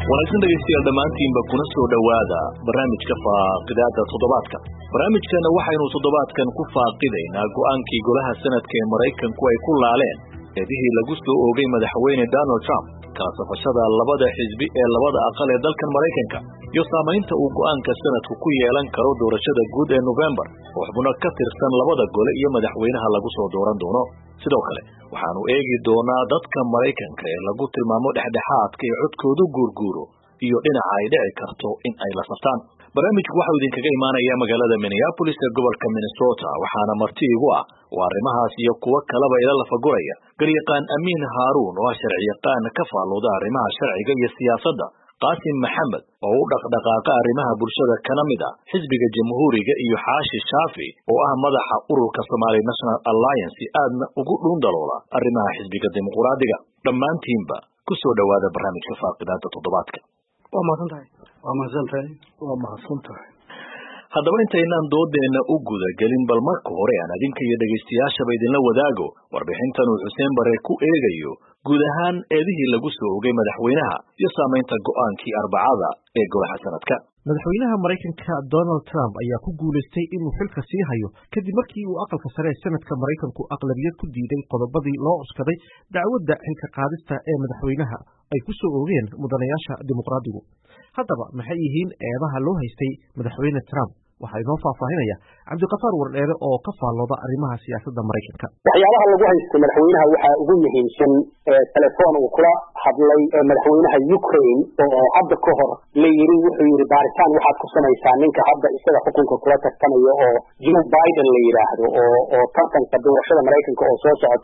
wanaagsan dhegeystayaal dhammaantiinba kuna soo dhowaada barnaamijka faaqidaada toddobaadka. barnaamijkana waxaynu toddobaadkan ku faaqidaynaa go'aankii golaha sanadka ee Maraykanku ay ku laaleen eedihii lagu soo oogay madaxweyne Donald Trump kala safashada labada xisbi ee labada aqal ee dalkan Maraykanka iyo saamaynta uu go'aanka sanadku ku yeelan karo doorashada guud ee November oo xubno ka tirsan labada gole iyo madaxweynaha lagu soo dooran doono. sidoo kale waxaanu eegi doonaa dadka Maraykanka ee lagu tilmaamo dhexdhexaadka ee codkoodu guurguuro iyo dhinaca ay dhici karto in ay la saftaan. barnaamijku waxa uu idinkaga imaanayaa magaalada Minneapolis ee gobolka Minnesota waxaana marti igu ah oo arrimahaas iyo kuwo kaleba ila lafaguraya garyaqaan Amiin Haaruun oo sharciyaqaan ka faalooda arrimaha sharciga iyo siyaasadda, Qaasim Maxamed oo u dhaqdhaqaaqa arrimaha bulshada kana mid ah xisbiga Jamhuuriga, iyo Xaashi Shaafi oo ah madaxa ururka Somali National Alliance aadna ugu dhuundaloola arrimaha xisbiga dimuqraadiga. dhammaantiinba ku soo dhowaada barnaamijka faaqidaada toddobaadka. waa mahadsantahay. haddaba intaynaan doodeena u guda gelin, bal marka hore aan adinka iyo dhegaystayaashaba idinla wadaago warbixintan uu Xuseen Bare ku eegayo guud ahaan eedihii lagu soo oogay madaxweynaha iyo saamaynta go'aankii Arbacada ee golaha sanadka. madaxweynaha Maraykanka Donald Trump ayaa ku guuleystay inuu xilka sii hayo kadib markii uu aqalka sare ee sanadka Maraykanku aqlabiyad ku diiday qodobadii loo cuskaday dacwadda xilka qaadista ee madaxweynaha ay ku soo oogeen mudanayaasha dimuqraadigu. haddaba maxay yihiin eedaha loo haystay madaxweyne Trump? waxaa inoo faahfaahinaya Cabdiqafaar Wardheere oo ka faallooda arrimaha siyaasadda Maraykanka. waxyaabaha lagu haystay madaxweynaha waxaa ugu muhiimsan telefoon uu kula hadlay madaxweynaha Ukraine oo hadda ka hor la yiri wuxuu yiri baaritaan waxaad ku samaysaa ninka hadda isaga xukunka kula tartamaya oo Joe Biden la yiraahdo oo tartanka doorashada Maraykanka oo soo socota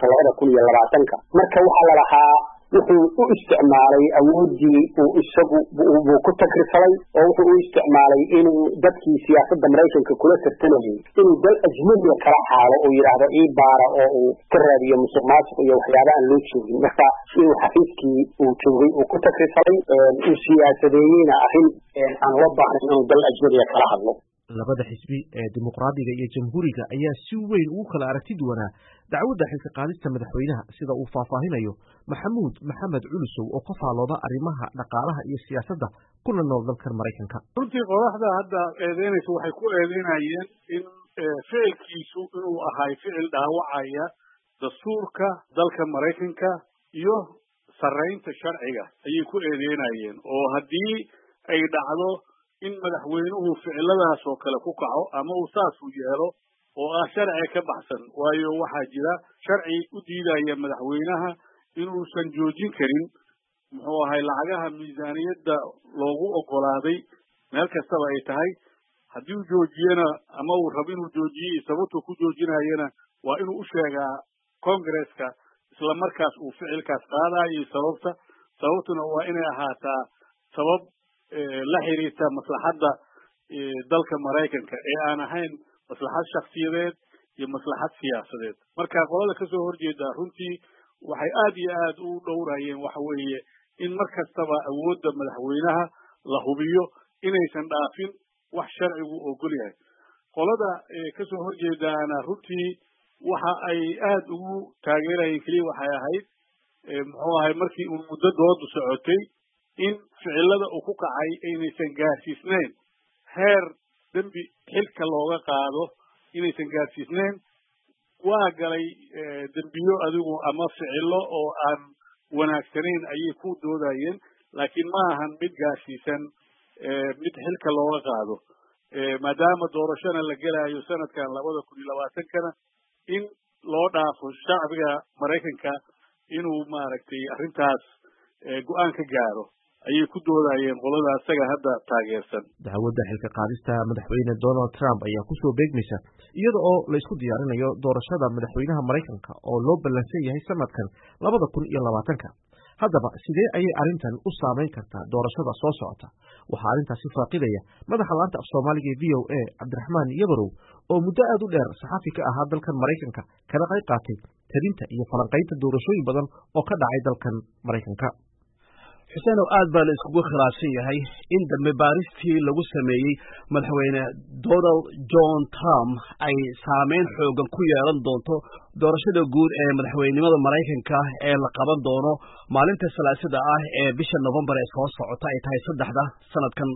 2020 marka waxaa la lahaa wuxuu u isticmaalay awoodii uu isagu uu ku takrifalay oo wuxuu u isticmaalay inuu dadkii siyaasadda Maraykanka kula tartamayay inuu dal ajnabi kala xaalo oo yiraahdo ii baara oo uu ka raadiyo musuqmaasuq iyo waxyaabo aan loo joogin. marka inuu xafiiskii uu joogay uu ku takrifalay uu siyaasadeeyayna arrin aan loo baahnayn inuu dal ajnabi kala hadlo. labada xisbi ee dimuqraadiga iyo jamhuuriga ayaa si weyn ugu kala aragti duwanaa dacwadda xilka qaadista madaxweynaha, sida uu faahfaahinayo Maxamuud Maxamed Culusow oo ka faalooda arrimaha dhaqaalaha iyo siyaasadda kuna nool dalkan Maraykanka. runtii qoraxda hadda eedeynaysa waxay ku eedeynayeen in ficilkiisu inuu ahay ficil dhaawacaya dastuurka dalka Maraykanka iyo sarreynta sharciga ayay ku eedeynayeen, oo haddii ay dhacdo in madaxweynuhu ficiladaas oo kale ku kaco ama uu saas u yeelo oo ah sharci ka baxsan, waayo waxaa jira sharci u diidaya madaxweynaha inuusan joojin karin muxuu ahay lacagaha miisaaniyadda loogu ogolaaday meel kastaba ay tahay. haddii uu joojiyana ama uu rabo inuu joojiyo sababtuu ku joojinayana waa inuu u sheegaa Congress-ka isla markaas uu ficilkaas qaadayo sababtuna waa inay ahaataa sabab la xiriirta maslaxadda dalka Maraykanka ee aan ahayn maslaxad shakhsiyadeed iyo maslaxad siyaasadeed. marka qolada ka soo horjeeda runtii waxay aad iyo aad u dhowrayeen waxa weeye in mar kastaba awoodda madaxweynaha la hubiyo inaysan dhaafin wax sharcigu ogol yahay. qolada ka soo horjeedana runtii waxa ay aad ugu taageerayeen kaliya waxay ahayd muxuu ahay markii uu muddo doodu socotay in ficilada uu ku kacay aynaysan gaarsiisnayn heer dembi xilka looga qaado, inaysan gaarsiisnayn. waa galay dembiyo adigu ama ficilo oo aan wanaagsanayn ayay ku doodayeen, laakiin ma ahan mid gaarsiisan mid xilka looga qaado. maadaama doorashana la gelayo sanadkan 2020kana in loo dhaafo shacbiga Maraykanka inuu maaragtay arrintaas go'aan ka gaaro ayay ku doodayeen qolada asaga hadda taageersan. dacwadda xilka qaadista madaxweyne Donald Trump ayaa ku soo beegmaysa iyada oo la isku diyaarinayo doorashada madaxweynaha Maraykanka oo loo ballansan yahay sanadkan 2020. haddaba sidee ayay arrintan u saameyn kartaa doorashada soo socota? waxaa arrintaasi faaqidaya madaxa laanta af Soomaaliga ee VOA Cabdiraxmaan Yabarow oo muddo aad u dheer saxafi ka ahaa dalkan Maraykanka kana qayb qaatay tabinta iyo falanqaynta doorashooyin badan oo ka dhacay dalkan Maraykanka. xuseen oo aad baa la iskugu khilaafsan yahay in dambe baaristii lagu sameeyey madaxweyne Donald John Trump ay saameyn xoogan ku yeelan doonto doorashada guud ee madaxweynimada Mareykanka ee la qaban doono maalinta Salaasada ah ee bisha November ee soo socota ay tahay 3 sanadkan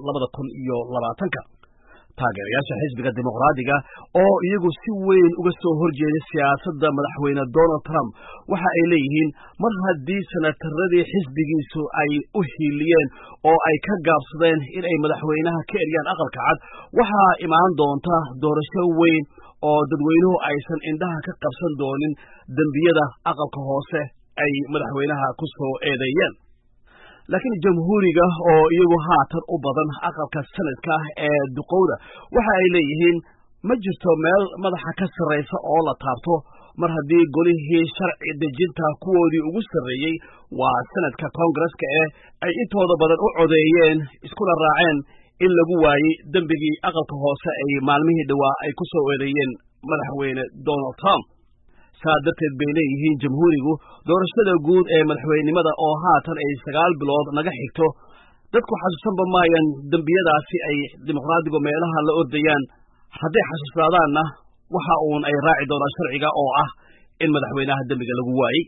2020 taageerayaasha xisbiga dimuqraadiga oo iyagu si weyn uga soo horjeeday siyaasadda madaxweyne Donald Trump waxa ay leeyihiin mar haddii senataradii xisbigiisu ay u hiiliyeen oo ay ka gaabsadeen in ay madaxweynaha ka eriyaan aqalka cad waxaa imaan doonta doorasho weyn oo dadweynuhu aysan indhaha ka qabsan doonin dembiyada aqalka hoose ay madaxweynaha ku soo eedeeyeen laakiin jamhuuriga oo iyagu haatan u badan aqalka sanadka ee duqowda waxa ay leeyihiin ma jirto meel madaxa ka sarreysa oo la taabto mar haddii golihii sharci dejinta kuwoodii ugu sarreeyey waa sanadka koongareska ay intooda badan u codeeyeen iskuna raaceen in lagu waayey dembigii aqalka hoose ay maalmihii dhawaa ay ku soo eedeeyeen madaxweyne Donald Trump saadateed bay leeyihiin jamhuurigu doorashada guud ee madaxweynimada oo haatan ay 9 bilood naga xigto dadku xasuusanba maayaan dembiyadaasi ay dimuqraadigu meelaha la ordayaan hadday xasuusnaadaanna waxa uun ay raaci doonaan sharciga oo ah in madaxweynaha dembiga lagu waayey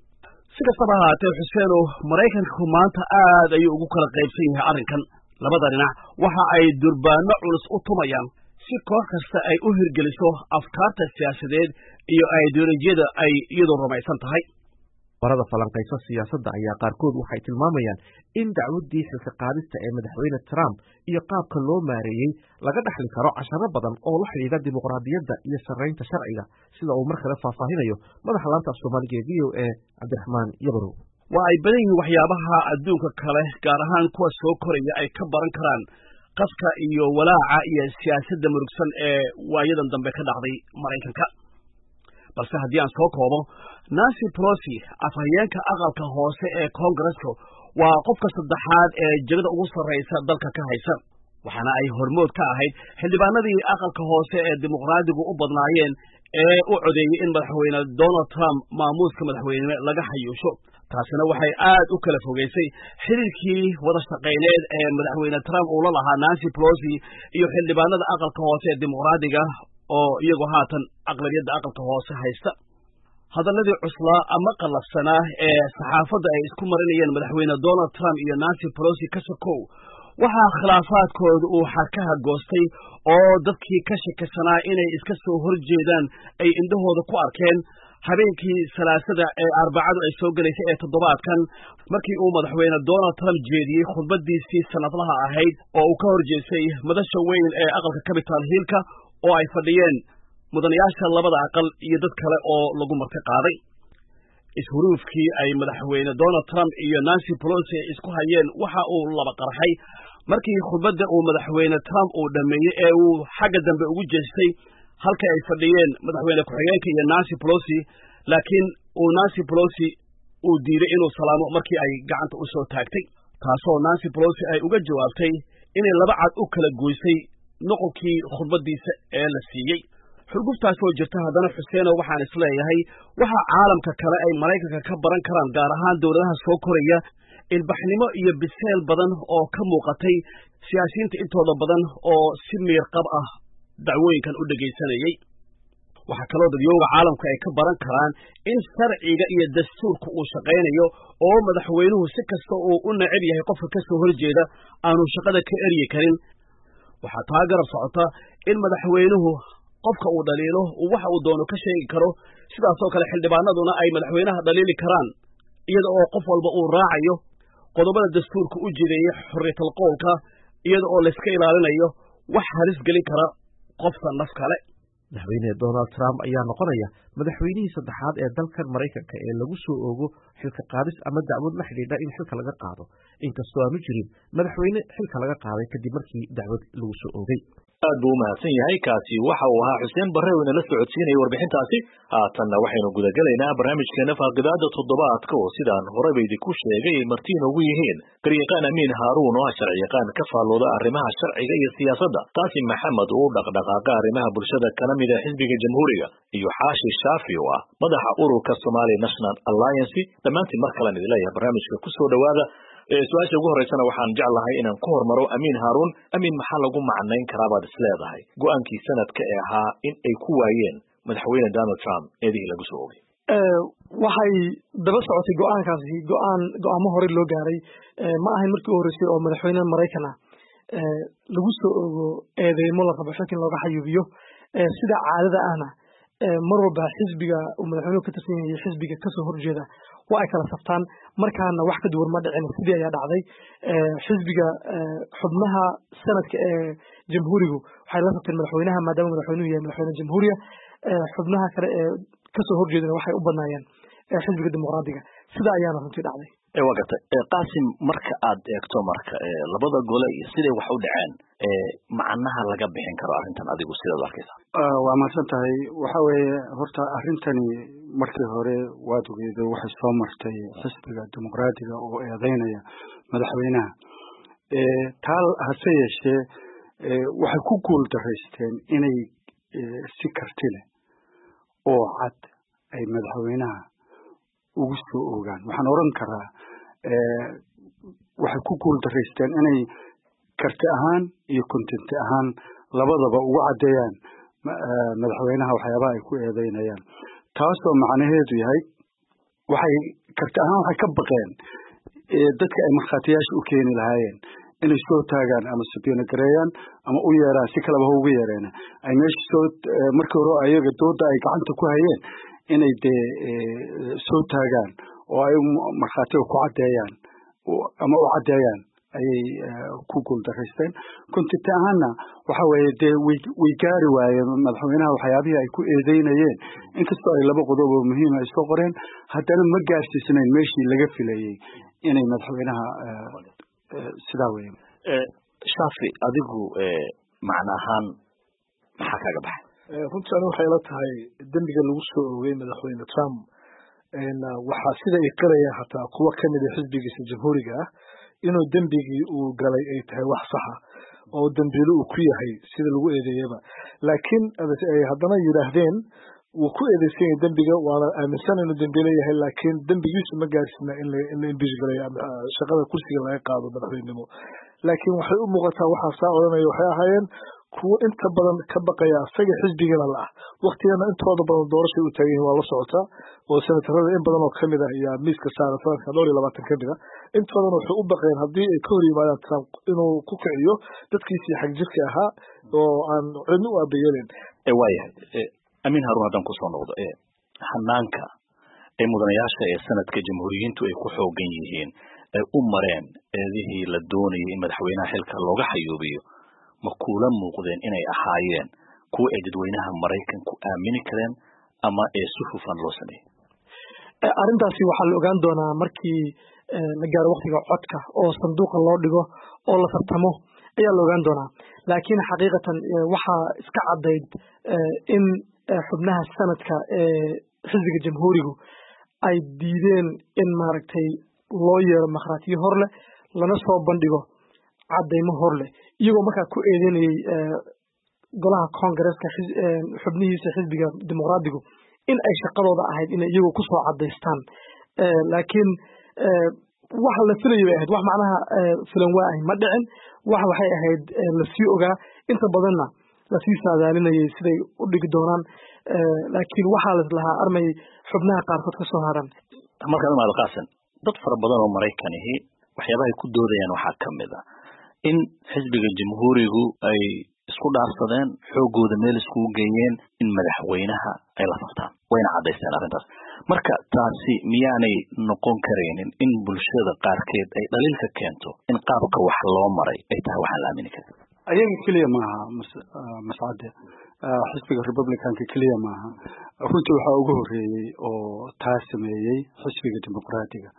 si kastaba haatee xuseeno maraykanku maanta aad ayuu ugu kala qaybsan yahay arrinkan labada dhinac waxa ay durbaano culus u tumayaan si koox kasta ay u hirgeliso afkaarta siyaasadeed iyo ideolojiyada ay iyadoo rumaysan tahay warada falanqaysa siyaasadda ayaa qaarkood waxay tilmaamayaan in dacwaddii xilka qaadista ee madaxweyne Trump iyo qaabka loo maareeyey laga dhaxli karo casharo badan oo la xidhiidha dimuqraadiyadda iyo sarreynta sharciga sida uu mar kale faahfaahinayo madaxa laanta Soomaaliga ee VOA Cabdiraxmaan Yabarow waa ay badan yihiin waxyaabaha adduunka kale gaar ahaan kuwa soo koraya ay ka baran karaan qaska iyo walaaca iyo siyaasadda murugsan ee waayadan dambe ka dhacday Mareykanka balse haddii aan soo koobo Nancy Pelosi afhayeenka aqalka hoose ee Koongareska waa qofka saddexaad ee jagada ugu sarreysa dalka ka haysa waxaana ay hormood ka ahayd xildhibaanadii aqalka hoose ee dimuqraadigu u badnaayeen ee u codeeyay in madaxweyne Donald Trump maamuuska madaxweynimo laga xayuusho taasina waxay aad u kala fogeysay xiriirkii wada shaqeyneed ee madaxweyne Trump uu la lahaa Nancy Pelosi iyo xildhibaanada aqalka hoose ee dimuqraadiga oo iyagu haatan aqlabiyadda aqalka hoose haysta hadalladii cuslaa ama qalafsanaa ee saxaafadda ay isku marinayeen madaxweyne Donald Trump iyo Nancy Pelosi ka sokow waxaa khilaafaadkooda uu xarkaha goostay oo dadkii ka shakisanaa inay iska soo horjeedaan ay indhahooda ku arkeen habeenkii Salaasada ee Arbacadu ay soo galaysay ee toddobaadkan markii uu madaxweyne Donald Trump jeediyey khudbadiisii sanadlaha ahayd oo uu ka horjeestay madasha weyn ee aqalka Capitol Hill-ka oo ay fadhiyeen mudanayaasha labada aqal iyo dad kale oo lagu marti qaaday ishuruufkii ay madaxweyne Donald Trump iyo Nancy Pelosi isku hayeen waxa uu laba qarxay markii khudbadda uu madaxweyne Trump uu dhameeyay ee uu xagga dambe ugu jeestay halka ay fadhiyeen madaxweyne ku-xigeenka iyo Nancy Pelosi laakiin uu Nancy Pelosi uu diiday inuu salaamo markii ay gacanta u soo taagtay taasoo Nancy Pelosi ay uga jawaabtay inay laba cad u kala goysay noqonkii khudbadiisa ee la siiyey xurguftaas oo jirta haddana Xuseeno waxaan isleeyahay waxa caalamka kale ay Mareykanka ka baran karaan gaar ahaan dawladaha soo koraya ilbaxnimo iyo biseel badan oo ka muuqatay siyaasiyiinta intooda badan oo si miir qab ah dacwooyinkan u dhageysanayay waxa kaloo dadweynaha caalamka ay ka baran karaan in sharciga iyo dastuurku uu shaqeynayo oo madaxweynuhu si kasta uu u neceb yahay qofka ka soo horjeeda aanu shaqada ka eryi karin waxa taa garab socota in madaxweynuhu qofka uu dhaliilo waxa uu doono ka sheegi karo sidaas oo kale xildhibaanaduna ay madaxweynaha dhaliili karaan iyada oo qof walba uu raacayo qodobada dastuurka u jideeyay xorriyatul qowlka iyada oo la iska ilaalinayo wax halis gelin kara qofka naf kale madaxweyne Donald Trump ayaa noqonaya madaxweynihii saddexaad ee dalkan Mareykanka ee lagu soo oogo xilka qaadis ama dacwad la xidhiidha in xilka laga qaado inkastoo aanu jirin madaxweyne xilka laga qaaday kadib markii dacwad lagu soo oogay aad buu mahadsan yahay kaasi waxa uu ahaa Xuseen Barre oo la socodsiinay warbixintaasi haatanna waxaynu guda galaynaa barnaamijkeena faaqidaada toddobaadka oo sidaan horeba idinku sheegay ay martiin ugu yihiin garyaqaan Amiin Haaruun oo sharciyaqaan ka faallooda arrimaha sharciga iyo siyaasadda Qaasim Maxamed oo dhaqdhaqaaqa arrimaha bulshada kana mid ah xisbiga jamhuuriga iyo Xaashi Shaafi oo ah madaxa ururka Somali National Alliance dhammaantiin mar kale idin leeyahay barnaamijka ku soo dhawaada su-aasha ugu horeysana waxaan jeclahay inaan ku hormaro Amiin Haruun. Amiin, maxaa lagu macnayn karaa baad isleedahay go-aankii sanadka ee ahaa in ay ku waayeen madaxweyne Donald Trump eedihii lagu soo oogay? waxay daba socotay go-aankaasi go-aamo hore loo gaaray, ma ahayn markii u horeysay oo madaxweyne Maraykan ah lagu soo ogo eedeymo la rabo xilkan looga xayuubiyo. sida caadada ahna mar walba xisbiga uu madaxweynuhu ka tirsan yahay xisbiga kasoo horjeeda waa ay kala saftaan, markaana wax ka duwan ma dhicin. sidii ayaa dhacday. xisbiga xubnaha sanadka ee jamhuurigu waxay la safteen madaxweynaha maadaama madaxweynuhu yahay madaxweyne jamhuuriya. xubnaha kale ee kasoo horjeedana waxay u badnaayeen xisbiga dimuqraadiga. sida ayaana runtii dhacday. waa gartay. Qaasim, marka aad eegto marka labada gole iyo siday wax u dhaceen, macnaha laga bixin karo arrintan adigu sidaad arkaysa? waa mahadsan tahay. waxa weeye horta arrintani markii hore waad ogeedo waxay soo martay xisbiga dimuqraadiga oo eedeynaya madaxweynaha. taa hase yeeshee waxay ku guul daraysteen inay si karti leh oo cad ay madaxweynaha ugu soo ogaan. waxaan oran karaa waxay ku guul daraysteen inay karti ahaan iyo kontinti ahaan labadaba ugu caddeeyaan madaxweynaha waxyaabaha ay ku eedeynayaan, taasoo macnaheedu yahay waxay karti ahaan waxay ka baqeen dadka ay markhaatiyaasha u keeni lahaayeen inay soo taagaan ama subpoena gareeyaan ama u yeeraan, si kaleba ha ugu yeereen ay meesha markii hore ayaga dooda ay gacanta ku hayeen inay dee soo taagaan oo ay markhaatiga ku caddeeyaan ama u caddeeyaan ayay ku guul daraysteen. kontinti ahaanna waxa weeye dee way gaari waayeen madaxweynaha waxyaabihii ay ku eedeynayeen, inkastoo ay laba qodob oo muhiima ay soo qoreen, haddana ma gaarsiisnayn meeshii laga filayey inay madaxweynaha sidaa weeye. Shaafi, adigu macna ahaan maxaa kaga baxay? runtii anigu waxay la tahay dembiga lagu soo oogay madaxweyne Trump waxaa sida ay qarayaan hataa kuwa ka mid ah xisbigiisa jamhuuriga ah inuu dembigii uu galay ay tahay wax saxa oo dambiilo uu ku yahay sida lagu eedeeyaba, laakiin haddana yidhaahdeen wuu ku eedeysan yahay dembiga, waana aaminsan inuu dembiilo yahay, laakiin dembigiisu ma gaarsiina in la imbish galayo shaqada kursiga laga qaado madaxweynenimo. laakiin waxay u muuqataa waxaa saa odhanaya waxay ahaayeen kuwo inta badan ka baqaya asaga xisbigana la ah. waqtigana intooda badan doorashay u taagan yihiin waa la socotaa, oo senatarada in badan oo kamid ah ayaa miiska saaran sanadka 2020 kamid ah. intoodana waxay u baqeen haddii ay ka hor yimaadaan Trump inuu ku kiciyo dadkiisii xag jirka ahaa oo aan cidna u aabayeelin. waayahay. Amiin Haruun, haddaan kusoo noqdo hanaanka mudanayaasha ee sanadka jamhuuriyiintu ay ku xoogan yihiin ay u mareen eedihii la doonayay in madaxweynaha xilka looga xayuubiyo, ma kuula muuqdeen inay ahaayeen kuwa ay dadweynaha Maraykanku aamini kareen ama ee si hufan loo sameeyey? arrintaasi waxaa la ogaan doonaa markii la gaaro waqtiga codka oo sanduuqa loo dhigo oo la tartamo ayaa la ogaan doonaa. laakiin xaqiiqatan waxaa iska caddayd in xubnaha sanadka ee xisbiga jamhuurigu ay diideen in maaragtay loo yeero markhaatiyo hor leh lana soo bandhigo caddaymo hor leh, iyagoo markaa ku eedeynayay golaha koongareeska xubnihiisa xisbiga dimuqraadigu in ay shaqadooda ahayd inay iyagu kusoo caddaystaan. laakiin waxa la filayay bay ahayd wax macnaha filan waa ahay ma dhicin. waxay ahayd lasii ogaa, inta badanna lasii saadaalinayay siday u dhigi doonaan, laakiin waxaa laslahaa armay xubnaha qaarkood ka soo haran. markaan imaado Qaasim, dad fara badan oo Maraykanihi waxyaabaha ay ku doodayaan waxaa ka mid ah in xisbiga jamhuurigu ay isku dhaarsadeen xoogooda meel iskugu geeyeen in madaxweynaha ay la saftaan, wayna caddaysteen arrintaas. marka taasi miyaanay noqon karaynin in bulshada qaarkeed ay dhaliilka keento in qaabka wax loo maray ay tahay waxaan la aamini karin? ayaga keliya maaha mascade, xisbiga republicanka keliya maaha. runtii waxaa ugu horeeyey oo taa sameeyey xisbiga dimuqraadiga.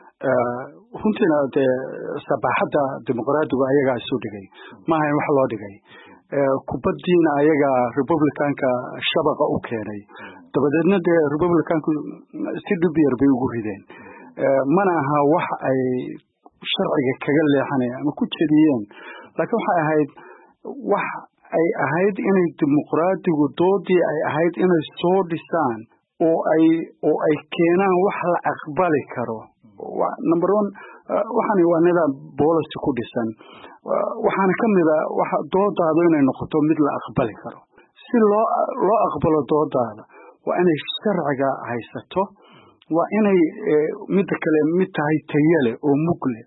runtiina dee sabaaxadda dimuqraadigu ayagaa isu dhigay, maaha in wax loo dhigay. kubaddiina ayaga republicanka shabaqa u keenay, dabadeedna dee republicanku si dhib yar bay ugu rideen. mana aha wax ay sharciga kaga leexanayaan ama ku jediyeen, laakiin waxay ahayd wax ay ahayd inay dimuqraadigu doodii ay ahayd inay soo dhisaan oo ay keenaan wax la aqbali karo. number one, waxaan waa nidaam policy ku dhisan waxaana ka mid a doodaadu inay noqoto mid la aqbali karo si loo aqbalo doodaada waa inay sharciga haysato waa inay midda kale mid tahay tayale oo mugle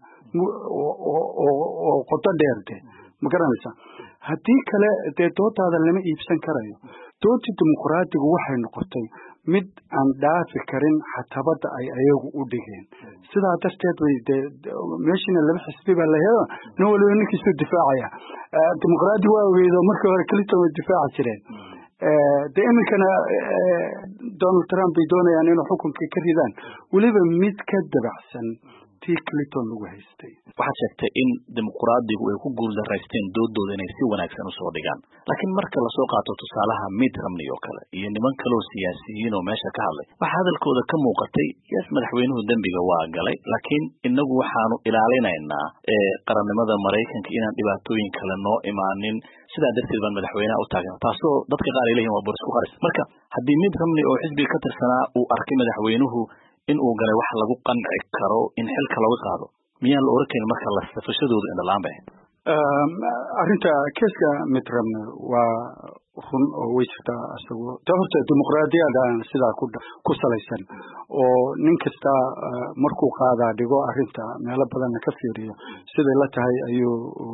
oo qodo dheer de ma garanaysaa haddii kale dee doodaada lama iibsan karayo doodii dimuqraadigu waxay noqotay mid aan dhaafi karin xatabada ay ayagu u dhigeen sidaa darteed way meeshina laba xisbi baa laheedo nin waliba ninkiisu difaacaya dimuqraadi waa ogeydo markii hore Clinton way difaaci jireen de iminkana Donald Trump bay doonayaan inuu xukunka ka ridaan waliba mid ka dabacsan tii Clinton lagu haystay waxaad sheegtay in dimuqraadigu ay ku guuldareysteen doodooda inay si wanaagsan u soo dhigaan laakiin marka la soo qaato tusaalaha Mitt Romney oo kale iyo niman kale oo siyaasiyiin oo meesha ka hadlay waxa hadalkooda ka muuqatay yes madaxweynuhu dambiga waa galay laakiin inagu waxaanu ilaalinaynaa qarannimada Mareykanka inaan dhibaatooyin kale noo imaanin sidaa darteed baan madaxweynaha u taagan taasoo dadka qaar ay leeyihiin waa boris ku qaris marka haddii Mitt Romney oo xisbiga ka tirsanaa uu arkay madaxweynuhu in uu galay wax lagu qanci karo in xilka laga qaado miyaan la oran karin marka la safashadooda in dhalaan bay arrinta keeska Mitt Romney waa run oo way jirtaa asagoo horta dimuqraadiyadda sidaa ku salaysan oo nin kasta markuu qaadaa dhigo arrinta meelo badan ka fiiriyo siday la tahay ayuu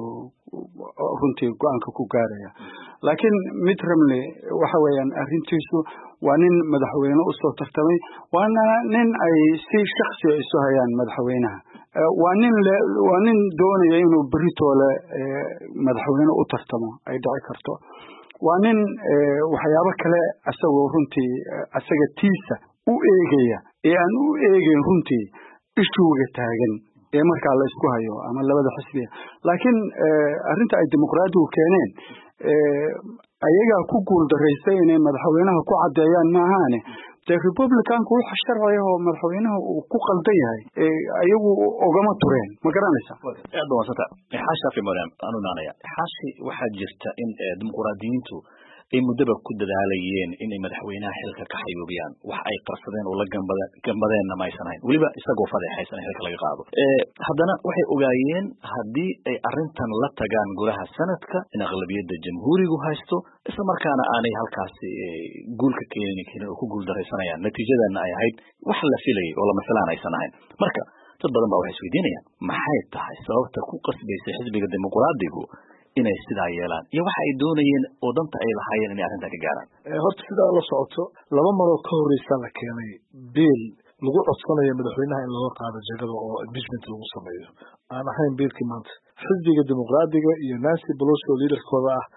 runtii go'aanka ku gaaraya laakiin Mitt Romney waxa weeyaan arrintiisu waa nin madaxweyne u soo tartamay waana nin ay si shakhsi ah isu hayaan madaxweynaha waa nin doonaya inuu beritoole madaxweyne u tartamo ay dhici karto waa nin waxyaabo kale asagoo runtii asaga tiisa u eegaya ee aan u eegayn runtii ishuuga taagan ee markaa la isku hayo ama labada xisbiya laakiin arrinta ay dimuqraadigu keeneen ayagaa ku guuldareystay inay madaxweynaha ku caddeeyaan maahaane dee republicanku wax sharci oo madaxweynaha uu ku qaldan yahay ayagu ogama tureen ma garanaysaa aad baan wasata xaashi maryam anu naanaya xaashi waxaa jirta in dimuqraadiyiintu ay muddaba ku dadaalayeen inay madaxweynaha xilka ka xayuubiyaan wax ay qarsadeen oo la gambadeenna ma aysan ahayn weliba isagoo fadeexaysan xilka laga qaado haddana waxay ogaayeen haddii ay arrintan la tagaan golaha sanadka in aqlabiyadda jamhuurigu haysto isla markaana aanay halkaasi guulka keeni karin oo ku guuldaraysanayaan natiijadana ay ahayd wax la filayay oo lama filaan aysan ahayn marka dad badan baa waxay isweydiinayaan maxay tahay sababta ku qasbaysa xisbiga dimuqraadigu inay sidaa yeelaan iyo waxa ay doonayeen oo danta ay lahaayeen inay arrintan ka gaaraan horta sidaa la socoto laba maroo ka horreysa la keenay biil lagu codsanayo madaxweynaha in looga qaado jagada oo impeachment lagu sameeyo aan ahayn biilkii maanta xisbiga dimuqraadiga iyo Nancy Pelosi oo liidarkooda ah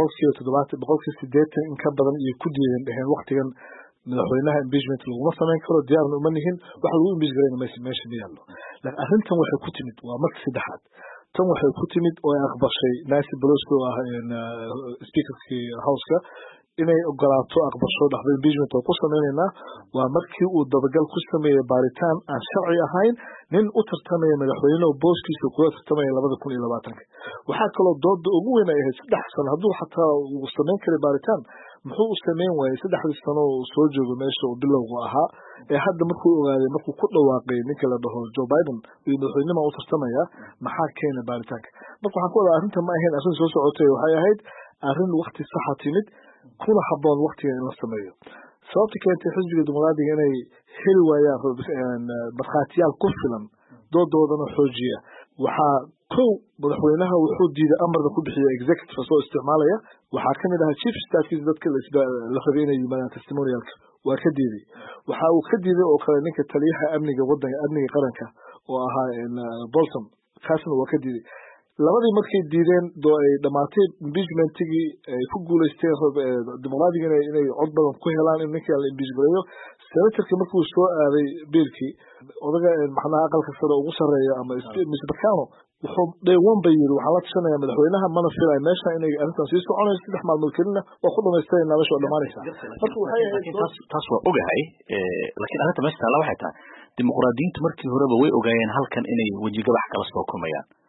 70% in ka badan iyo ku diideen dheheen waqtigan madaxweynaha impeachment laguma samayn karo diyaarna uma nihin wax lagu impeach garayna meesha ma yaallo laakiin arrintan waxay ku timid waa markii saddexaad tan waxay ku timid oo ay aqbashay Nancy Pelosi oo ah speakerkii houseka inay ogolaato aqbasho dhaxda impeachment oo ku sameynayna waa markii uu dabagal ku sameeyay baaritaan aan sharci ahayn nin u tartamaya madaxweynaha oo booskiisa kula tartamaya 2020 waxaa kaloo dooda ugu weyn ay ahayd 3 sano hadduu xataa uu sameyn karay baaritaan muxuu u sameyn waayay 3 sano oo soo joogo meesha oo bilowga ahaa ee hadda markuu ogaaday markuu ku dhawaaqay ninka la dhaho Joe Biden iyo madaxweynaha u tartamaya maxaa keenay baaritaanka marka waxaan ku wada arrinta ma ahayn arrin soo socotay waxay ahayd arrin waqti sax ah timid kuna habboon waqtiga in la sameeyo sababta keentay xisbiga dimuqraadiga inay heli waayaan markhaatiyaal ku filan doodoodana xoojiya waxaa kow madaxweynaha wuxuu diiday amarna ku bixiya executive soo isticmaalaya waxaa kamid ahaa chief staffkiisa dadka la rabay inay yimaadaan testimonialka waa ka diiday waxa uu ka diiday oo kale ninka taliyaha amniga qaranka oo ahaa Bolton kaasna waa ka diiday labadii markay diideen doo ay dhamaatay impeachmentigii ay ku guuleysteen dimuqraadiga inay cod badan ku helaan in ninka la impeach gareeyo senatorka markuu soo aaday biilkii odaga maxaa aqalka sare ugu sareeya ama Mr. Bacano wuxuu dheewan bay yiri waxaa la tashanaya madaxweynaha mana filay meesha inay arrintan sii soconayso 3 maalmood kelina oo ku dhameysteen meesha dhamaanaysa marka waxay taas waa ogahay laakiin arrinta meesha la waxay tahay dimuqraadiyiintu markii horeba way ogaayeen halkan inay wajiga wax kala soo kulmayaan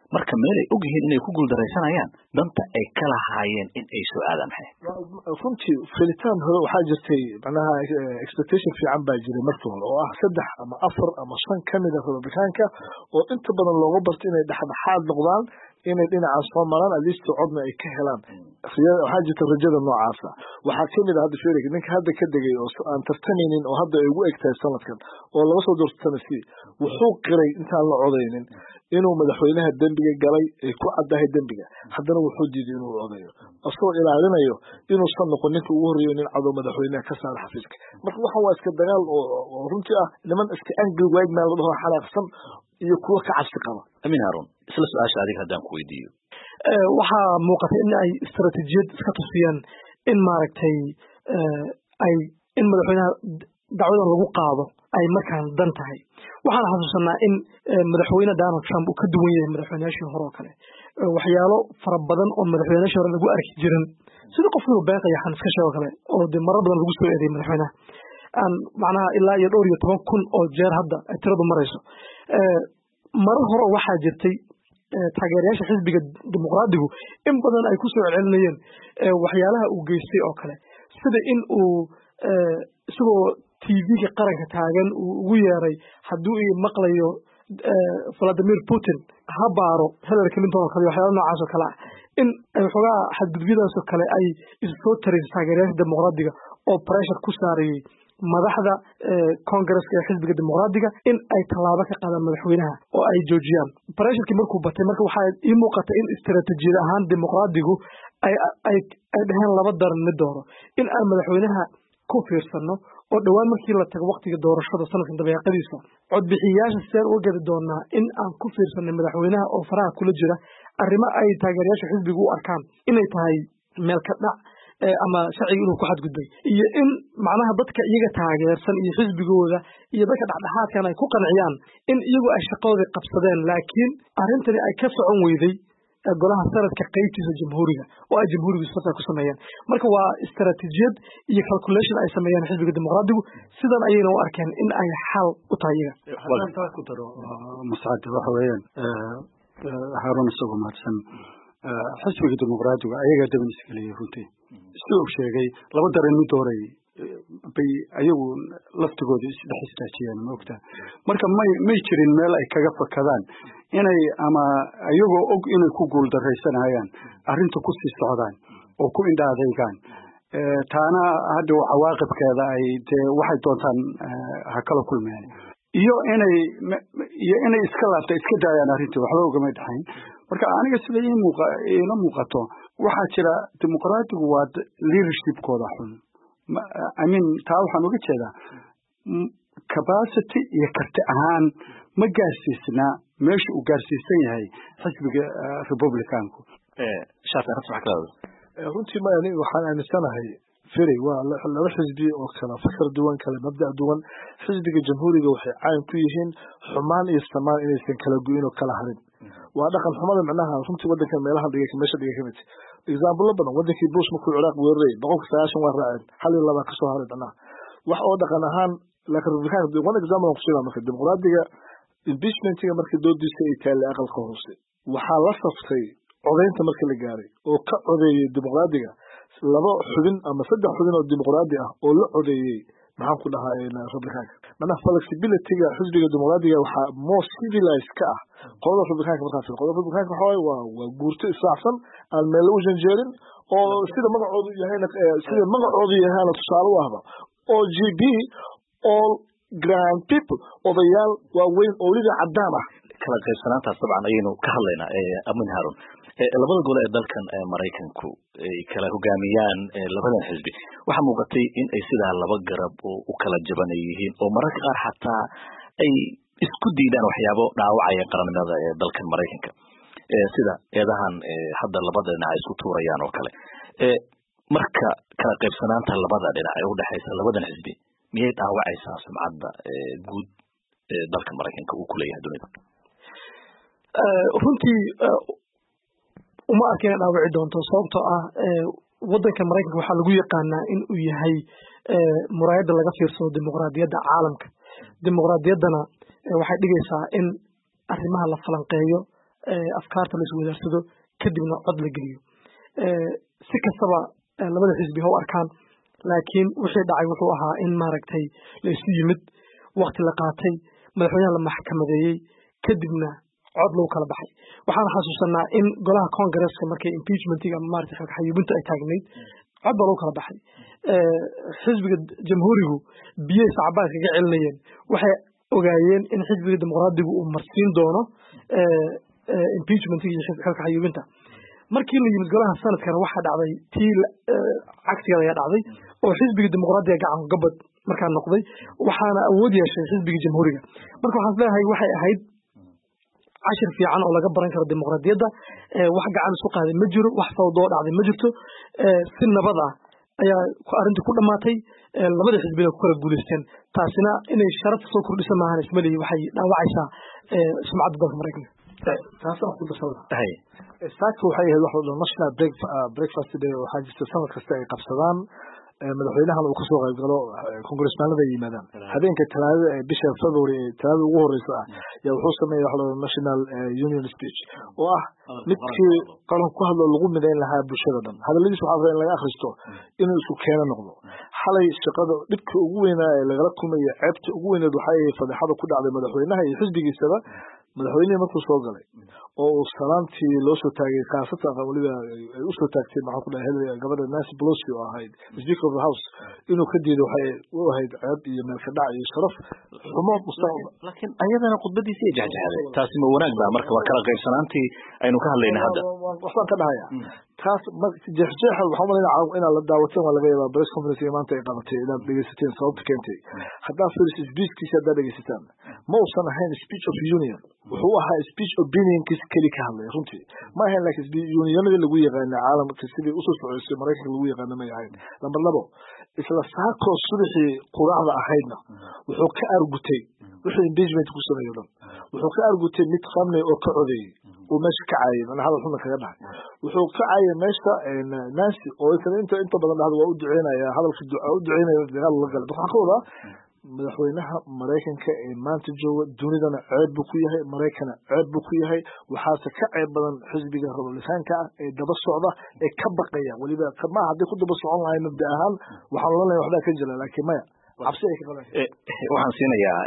marka meel ay ogyihiin inay ku guuldaraysanayaan danta ay ka lahaayeen in ay soo aadaan maxay runtii filitaan hore waxaa jirtay macnaha expectation fiican baa jiray markii hore oo ah 3 ama 4 ama 5 ka mid ah Republicaanka oo inta badan looga bartay inay dhexdhexaad noqdaan inay dhinacaas soo maraan aliisto codna ay ka helaan waxaa jirta rajada noocaasa waxaa ka mid ah hadda fiirig ninka hadda ka degay oo aan tartamaynin oo hadda ay ugu egtahay sanadkan oo laga soo doortay Tennessee wuxuu qiray intaan la codaynin inuu madaxweynaha dembiga galay ay ku caddahay dembiga haddana wuxuu diiday inuu codayo asoo ilaalinayo inuusan noqon ninka ugu horreeyo nin cadow madaxweynaha ka saara xafiiska marka waxaan waa iska dagaal oo runtii ah niman iska angry white man la dhaho xanaaqsan iyo kuwa ka cabsi qaba Amin Harun isla su'aasha adiga haddaan ku weydiiyo waxaa muuqata in ay istaraatiijiyad iska tusiyaan in maaragtay ay in madaxweynaha dacwadan lagu qaado ay markaan dan tahay waxaan xasuusanaa in madaxweyne Donald Trump uu ka duwan yahay madaxweynayaashii hore oo kale waxyaalo fara badan oo madaxweynayaashii hore lagu arki jirin sida qofkii beeqaya xan iska sheego kale oo de marar badan lagu soo eedeeyay madaxweynaha aan macnaha ilaa iyo dhowr iyo 10 kun oo jeer hadda ay tiradu marayso marar hore waxaa jirtay taageerayaasha xisbiga dimuqraadigu in badan ay ku soo celinayeen waxyaalaha uu geystay oo kale sida in uu isagoo TV-ga qaranka taagan uu ugu yeeray hadduu ii maqlayo Vladimir Putin ha baaro Hillary Clinton oo kale waxyaalo noocaas oo kale ah in xogaa xadgudbyadaas oo kale ay isoo tareen taageerayaasha dimuqraadiga oo pressure ku saarayay madaxda Congress ee xisbiga dimuqraadiga in ay tallaabo ka qaadaan madaxweynaha oo ay joojiyaan pressureki markuu batay marka waxaa ii muuqata in istiraatiijiyad ahaan dimuqraadigu ay dhaheen laba daran mid dooro in aan madaxweynaha ku fiirsano oo dhawaan markii la tago waqtiga doorashada sanadkan dabeeqadiisa codbixiyaasha sideen uga gadi doonaa in aan ku fiirsanay madaxweynaha oo faraha kula jira arrimo ay taageerayaasha xisbigu u arkaan inay tahay meel ka dhac ama sharciga inuu ku xadgudbay iyo in macnaha dadka iyaga taageersan iyo xisbigooda iyo dadka dhexdhexaadkan ay ku qanciyaan in iyagu ay shaqadooda qabsadeen laakiin arrintani ay ka socon weyday golaha sanadka qaybtiisa jamhuuriga oo ay jamhuurigu isfasal ku sameeyeen marka waa istaraatiijiyad iyo calculation ay sameeyeen xisbiga dimuqraadigu sidan ayayna u arkeen in ay xal u tahay iyaga ku daro mas'aada waxa weeyaan Harun isagoo mahadsan xisbiga dimuqraadiga ayaga daban iskaliyay runtii sidoo uu sheegay laba daran mid hore bay ayagu laftigooda isdhex istaajiyeen moogta marka may jirin meel ay kaga fakadaan inay ama ayagoo og inay ku guul daraysanayaan arrinta ku sii socdaan oo ku indhaadaygaan taana hadda cawaaqibkeeda ay waxay doontaan ha kala kulmeen iyo inay iska laabta iska daayaan arrintii waxba ugama dhaxayn marka aniga sida ila muuqato waxaa jira dimuqraadigu waa leadershipkooda xun taa waxaan uga jeedaa capacity iyo karti ahaan ma gaarsiisna meesha uu gaarsiisan yahay xisbiga republicanku runtii ma aniga waxaan aaminsanahay feri waa laba xisbi oo kala fakar duwan kala mabda duwan xisbiga jamhuuriga waxay caan ku yihiin xumaan iyo samaan inaysan kala go'in oo kala harin waa dhaqan xumada macnaha runtii wadankan meelaha meesha dhiga kamid example badan wadankii Bush markuu Iraq weeraray 9 waa raaceen hal iyo laba ka soo haray macnaha wax oo dhaqan ahaan laakiin republicanka one example oo kusoo markay dimuqraadiga impeachmentiga markii doodiisa ay taallay aqalka hoose waxaa la saftay codeynta markii la gaaray oo ka codeeyay dimuqraadiga laba xubin ama saddex xubin oo dimuqraadi ah oo la codeeyay maxaan ku dhahaa republicanka macnaha flexibility-ga xisbiga dimuqraadiga waxaa more civilized ka ah qolada republicanka markaas qolada republicanka waa guurto israacsan aan meel u janjeerin oo sida magacoodu yahayna tusaale u ahba oo GB all grand people odayaal waaweyn oo weliba cadaan ah kala qaybsanaantaas dabcan ayaynu ka hadlaynaa Amin Harun labada gole ee dalkan Mareykanku ay kala hogaamiyaan labadan xisbi waxa muuqatay in ay sidaa laba garab u kala jaban yihiin oo mararka qaar xataa ay isku diidaan waxyaabo dhaawacaya qaranimada ee dalkan Mareykanka sida eedahan hadda labada dhinac isku tuurayaan oo kale marka kala qaybsanaanta labada dhinac ee u dhaxaysa labadan xisbi miyay dhaawacaysaa sumcadda guud dalka Mareykanka uu ku leeyahay dunida runtii uma arkeen dhaawaci doonto sababtoo ah wadanka Mareykanka waxaa lagu yaqaanaa in uu yahay muraayada laga fiirsado dimuqraadiyadda caalamka dimuqraadiyaddana waxay dhigaysaa in arrimaha la falanqeeyo afkaarta la iswadaarsado kadibna cod la geliyo si kastaba labada xisbi ha u arkaan laakiin wixii dhacay wuxuu ahaa in maaragtay la isu yimid wakti la qaatay madaxweynaha la maxkamadeeyey kadibna cod lagu kala baxay waxaan xasuusanaa in golaha congaresska markay impeachmentiga ama maaragtay xilka xayuubinta ay taagnayd cod baa lagu kala baxay xisbiga jamhuurigu biyay sacbaan kaga celinayeen waxay ogaayeen in xisbiga dimuqraadigu uu marsiin doono impeachmentiga iyo xilka xayuubinta markii la yimid golaha sanadkana waxaa dhacday tii cagsigeeda ayaa dhacday oo xisbiga dimuqraadiga gacan gabad markaa noqday waxaana awood yeeshay xisbiga jamhuuriga marka waxaan leeyahay waxay ahayd cashir fiican oo laga baran karo dimuqraadiyadda wax gacan isku qaaday ma jiro wax fawdoo dhacday ma jirto si nabad ah ayaa arrintii ku dhamaatay labada xisbina ku kala guuleysteen taasina inay sharafta soo kordhisa maahan ismalihi waxay dhaawacaysaa sumcadda dalka maraykanka taasaan ku dasawda saaka waxay ahayd waxa la national breakfast day waxaa jirta sanad kasta ay qabsadaan madaxweynahan uu kasoo qayb galo congressmanada ay yimaadaan habeenka talaadada ee bisha February talaadada ugu horeysa ah yaa wuxuu sameeyay waxa la national union speech oo ah midkii qaran ku hadlo lagu midayn lahaa bulshada dhan hadaladiis waxa rabaa in laga akhristo inuu isku keeno noqdo xalay shaqada dhibka ugu weyn ee lagala kulmay ceebta ugu weyn waxay fadhixada ku dhacday madaxweynaha iyo xisbigiisaba madaxweynaha markuu soo galay oo uu salaantii loo soo taagay khaasatan waliba ay u soo taagtay maxaa ku dhahay gabadha Nancy Pelosi oo ahayd Speaker of the House inuu ka diido waxay u ahayd ceeb iyo meel ka dhac iyo sharaf xumo mustaqbal laakiin ayadana khudbadiisa ay jahjahaday taasi ma wanaag baa marka waa kala qaybsanaantii aynu ka hadlayna hadda waxaan ka dhahaya taas jahjaha waxaan maleynayaa in la daawato waa laga yaabaa press conference maanta ay qabatay inaad dhageysateen sababta keentay haddaa first speech-kiisa haddaa dhageysataan ma uusan ahayn speech of union wuxuu ahaa speech opinion-kiis keli ka hadlay runtii ma ahayn laakiin unionada lagu yaqaana caalamka sidii usoo socoysay maraykanka lagu yaqaana may ahayn lambar labo isla saakoo subaxii quraacda ahaydna wuxuu ka argutay wixii impeachment ku sameeyo dhan wuxuu ka argutay mid qamnay oo ka codeeyey oo meesha ka caayay mana hadal xun kaga dhahay wuxuu ka caayay meesha Nancy oo inta badan dhahdo waa u duceynaya hadalka duca u duceynaya dagaal la galay waxa ka wada madaxweynaha Mareykanka ee maanta jooga dunidana ceeb buu ku yahay Mareykana ceeb buu ku yahay waxaase ka ceeb badan xisbiga Republicaanka ah ee daba socda ee ka baqaya waliba kama hadii ku daba socon lahayn mabda ahaan waxaan la leeyahay waxba ka jira laakiin maya cabsi ay ka qabaan waxaan siinayaa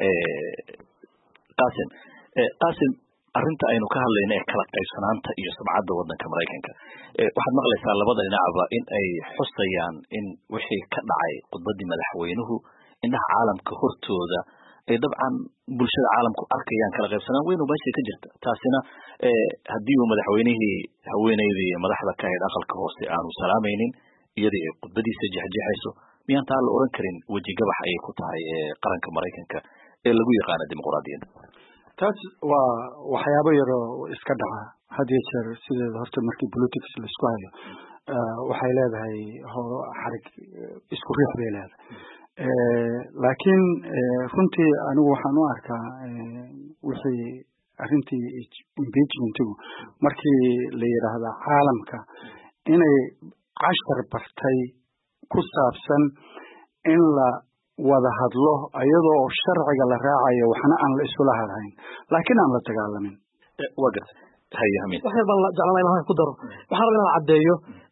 Qaasim arrinta aynu ka hadlayno ee kala qaybsanaanta iyo sumcadda waddanka Mareykanka waxaad maqlaysaa labada dhinacba in ay xusayaan in wixii ka dhacay khudbadii madaxweynuhu indhaha caalamka hortooda ay dabcan bulshada caalamku arkayaan kala qaybsanaan weyn oo meesha ka jirta taasina haddii uu madaxweynihii haweeneydii madaxda ka ahayd aqalka hoose aanu salaamaynin iyadii ay khudbadiisa jexjexayso miyaan taa la oran karin weji gabax ayay ku tahay qaranka Mareykanka ee lagu yaqaano dimuqraadiyadda taas waa waxyaabo yar oo iska dhaca had iyo jeer sideeda horta markii politics la isku hayo waxay leedahay horo xarig isku riix bay leedahay laakiin runtii anigu waxaan u arkaa wixii arrintii impeachmentigu markii la yiraahdo caalamka inay cashar bartay ku saabsan in la wada hadlo ayadoo sharciga la raacayo waxna aan la isula hadlayn laakiin aan la dagaalamin waqti hay'amin waxay baan la jeclaan lahaa ku daro waxaan rabaa inaan cadeeyo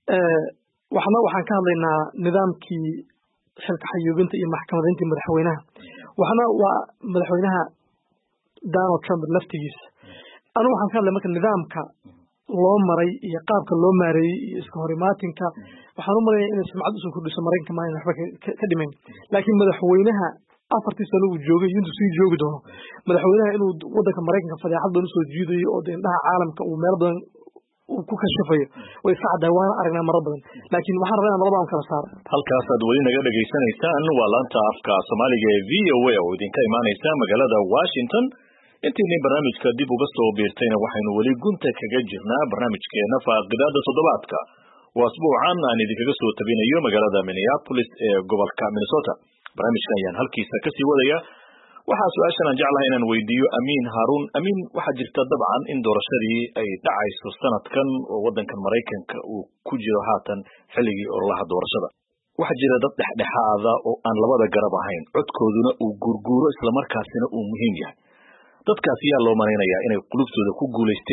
waxaan ka hadlaynaa nidaamkii xilka xayuubinta iyo maxkamadaynta madaxweynaha waxna waa madaxweynaha Donald Trump laftigiisa anu waxaan ka hadlay marka nidaamka loo maray iyo qaabka loo maareeyay iyo iska horimaatinka waxaan u maleeyaa in sumcad u soo kordhiso Mareykanka ma ayna waxba ka dhimayn laakiin madaxweynaha afartii sano uu joogay intuu sii joogi doono madaxweynaha inuu waddanka Mareykanka fadeexad badan soo jiidayo oo indhaha caalamka uu meel badan uu ku kashafayo way saacada waan aragnaa marar badan laakiin waxaan rabaa labada aan kala saaro halkaas aad weli naga dhageysanaysaan waa laanta afka Soomaaliga ee VOA oo idinka imaanaysa magaalada Washington intii barnaamijka dib uga soo biirtayna waxaynu weli gunta kaga jirnaa barnaamijkeena faaqidaada toddobaadka waa asbuucan aan idinkaga soo tabinayo magaalada Minneapolis ee gobolka Minnesota barnaamijkan ayaan halkiisa ka sii wadaya waxaa su'aashan aan jeclahay inaan weydiiyo Amiin Haruun Amiin waxaa jirta dabcan in doorashadii ay dhacayso sanadkan oo waddankan Mareykanka uu ku jiro haatan xilligii ololaha doorashada waxaa jira dad dhexdhexaada oo aan labada garab ahayn codkooduna uu gurguuro isla markaasina uu muhiim yahay dadkaas ayaa loo maleynayaa inay qulubtooda ku guuleysteen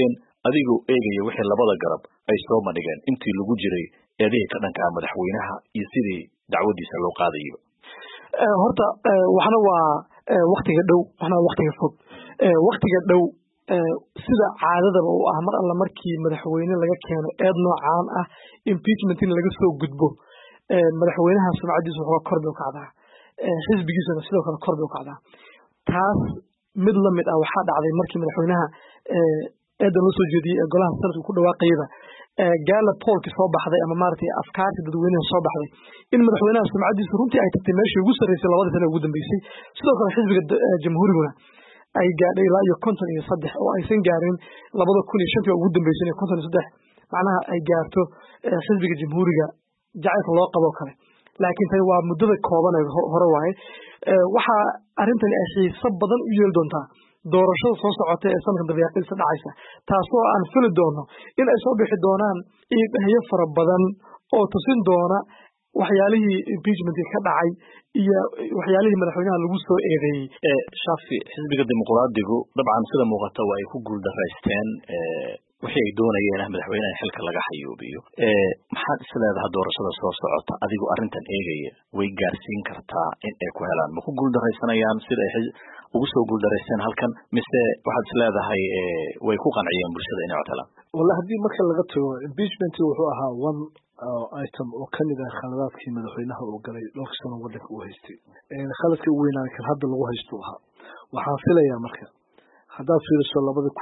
adigu eegaya wixii labada garab ay soo bandhigeen intii lagu jiray eedihii ka dhanka madaxweynaha iyo sidii dacwadiisa loo qaadayo. horta waxna waa waqtiga dhow waxna waa waqtiga fog. waqtiga dhow sida caadadaba u ah mar alla markii madaxweyne laga keeno eed noocaan ah impeachment in laga soo gudbo madaxweynaha sumcadiisu wuxuu kor bay u kacdaa, xisbigiisuna sidoo kale kor bay u kacdaa. taas mid la mid ah waxaa dhacday markii madaxweynaha eedan loo soo jeediyey ee golaha sanadka ku dhawaaqayada Gallup pollki soo baxday ama maartay afkaarta dadweynaha soo baxday in madaxweynaha sumcadiisu runtii ay tagtay meeshii ugu sarreysay 2 sano ugu dambeysay. sidoo kale xisbiga jamhuuriguna ay gaadhay ilaa iyo 53 oo aysan gaarin 2005 ugu dambeysay 53 macnaha ay gaarto xisbiga jamhuuriga jacaylka loo qabo kale. laakiin tani waa muddada kooban ee hore waaye. waxa arintani ay xiiso badan u yeeli doontaa doorashada soo socota ee sanadka dabeeqadiisa dhacaysa, taasoo aan fili doono in ay soo bixi doonaan eedahayo fara badan oo tusin doona waxyaalihii impeachment ka dhacay iyo waxyaalihii madaxweynaha lagu soo eedeeyey. Shafi, xisbiga dimuqraadigu dabcan sida muuqata waa ay ku guuldareysteen wixii ay doonayeen madaxweynaha xilka laga xayuubiyo. maxaad isleedahay doorashada soo socota adigu arrintan eegaya way gaarsiin kartaa in ay ku helaan ma ku guuldareysanayaan sida ay ugu soo guuldareysteen halkan, mise waxaad isleedahay way ku qanciyeen bulshada inay codelaan? wallahi haddii marka laga tago impeachment wuxuu ahaa one item oo kamid ah khaladaadkii madaxweynaha uu galay dhowr sano waddanka uu haystay. khaladka ugu weynaa kan hadda lagu haysto ahaa. waxaan filayaa marka haddaad fiiriso